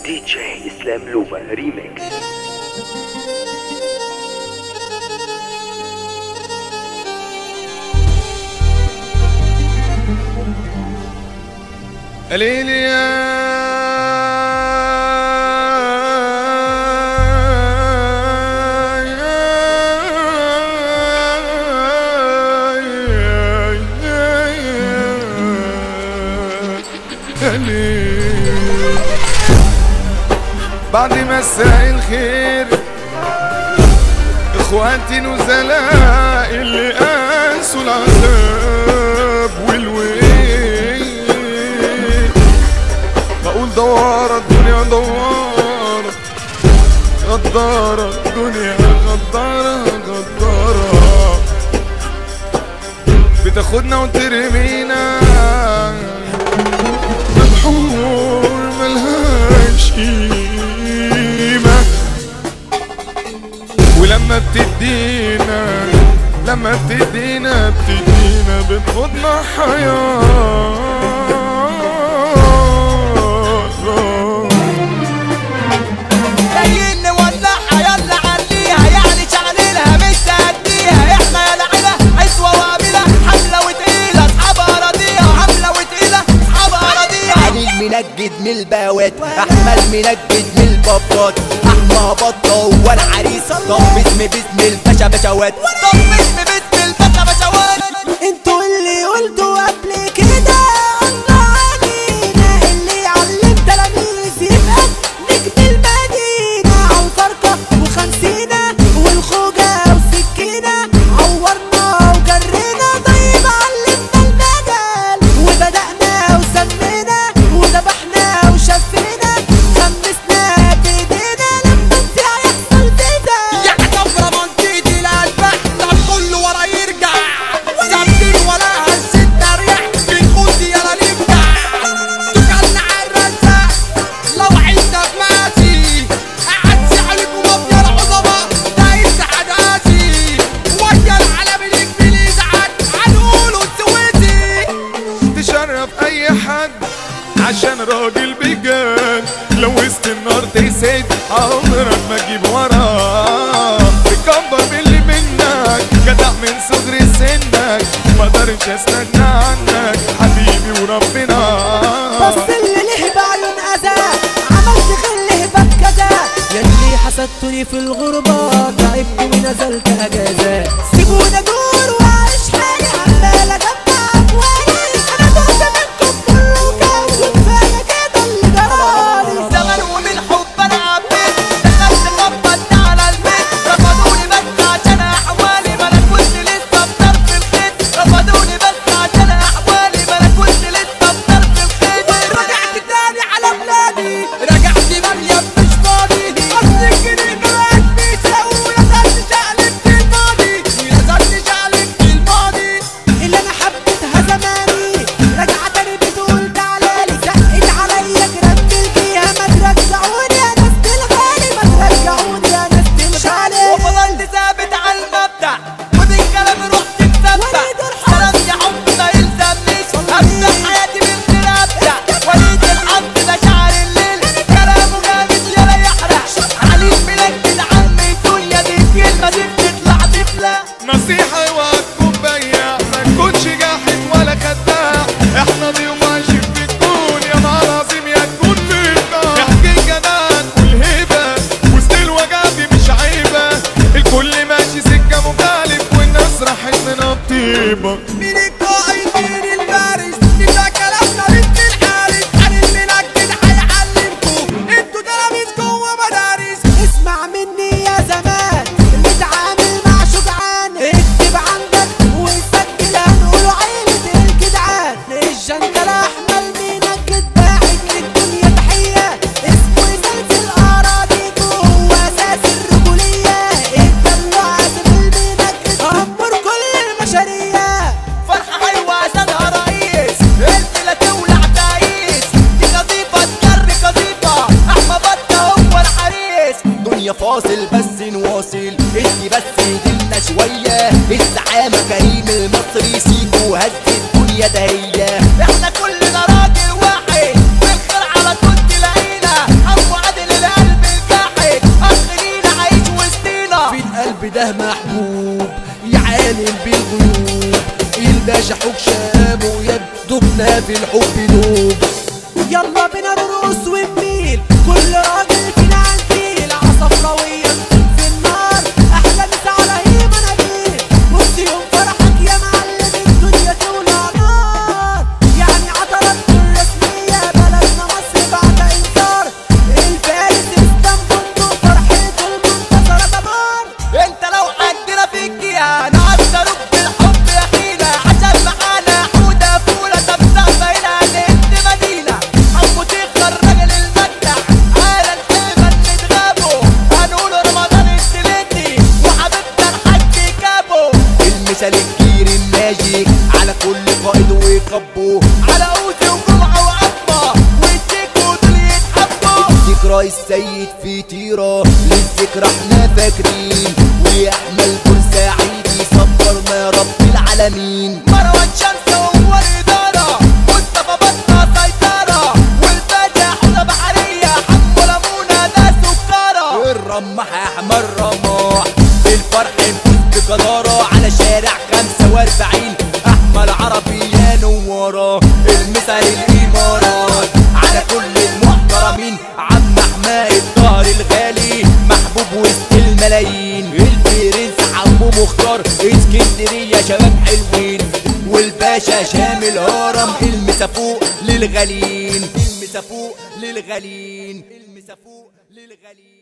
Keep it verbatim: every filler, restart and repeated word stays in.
دي جي اسلام لوفا ريميكس. ليلي يا بعد مساء الخير اخواتي نزلاء اللي قاسوا العذاب والويل، بقول دوارة الدنيا دوارة غدارة الدنيا غدارة غدارة بتاخدنا وترمينا مبحور ملهاش قيمة، ولما بتدينا لما بتدينا بتدينا بتاخدنا حياة. جايين نولعها يلا عليها، يعني شغلينها مش تأديها، احنا يا لعيبة عزوة وقابلة، حملة وتقيلة اصحابها راضية، حملة وتقيلة اصحابها راضية. علي المنجد من البوات، احمد منجد من البابات، احمى بطة وانا عريس، طب اسمي باسم الباشا بشوات، طب اسمي باسم الباشا بشوات. انتوا اللي قلتوا قبل كده الله علينا، اللي يعلم تلاميذ يبقى نجم المدينة، عالفرقة وخمسينة والخوجة وسكينة، عورنا وجرينا طيب علمنا المجال، وبدأنا وسمينا وذبحنا وشفينا، خمسنا بايدينا لما نسيع يحصل فينا. يا كبرة منطقتي للبحث طب كله ورا يرجع، ثابتين وراها الستة ريح بنخوض يلا نبدع، توكلنا عالرزاق لو عشنا في ماسي، أعدي عليكم مبنى العظماء ده يفتح أداسي، ويا العالم الإنجليزي يزعل هنقوله السويسي. تشرف اي حد عشان راجل بجد، لو وسط النار تسد عمرك ما تجيب وراه، تكبر باللي منك جدع من صغر سنك، مقدرش استغنى عنك حبيبي وربنا. بص اللي له بعيون أذى عملت غل هبك كذا، ياللي حسدتني في الغربة تعبت ونزلت أجازة، سيبونا دور وأعيش حالي عمال أجمع أموالي، أنا تهت منكم كله كان وكفاية كده اللي جرالي. زمن ومن حب أنا عبيت دخلت خبطت على البيت، رفضوني بس عشان أحوالي ما أنا كنت لسه بطرف الخيط، رفضوني بس عشان أحوالي ما أنا كنت لسه بطرف الخيط. رجعت تاني على بلادي رجعت مريم مش فاضي، أصل الجنيه بقت بيساوي ودخلت شقلبت الماضي. في الحب دوب. يلا بينا نرقص ونميل كل راجل فينا عنتيل عصفراوية في النار احلى مسا على هيما نبيل. بص يوم فرحك يا معلم الدنيا تولع نار يعني عطرت الرسمية بلدنا مصر بعد انكار. الفارس اسطنبول فرحته المنتصرة دمار. انت لو عندنا في الجهة نعطروك بالحب يا خينا عشان معانا حودة فولة تبدأ بينا نهد مدينة. عمو تيخر راجل المجدع على الحيبة نتغابوا هنقول رمضان التلاتي وحبيبنا الحاج كابو. المثال الكبير الماجيك على كل قائد ويقبوا على اوزي وجمعة وعظمة والديكو دول يتحبوا. الذكرى السيد في طيرة للذكرى احنا فاكرين ويحمل بورسعيدي صبرنا يا رب العالمين. مروان شمس هو الإدارة مصطفى بطة سيطرة والباشا حوضة بحرية حمو لمونة ده سكرة. الرماح أحمد رماح الفرح نفوز بجدارة على شارع خمسة واربعين أحمد عربي يا نوارة. المثل الإمارات على كل المحترمين عم حماء الظهر الغالي محبوب وسط الملايين. البرنس عمو مختار اسكندرية شباب حلوين والباشا شامل هرم المسا فوق للغالين. المسا فوق للغالين. المسا فوق للغالين.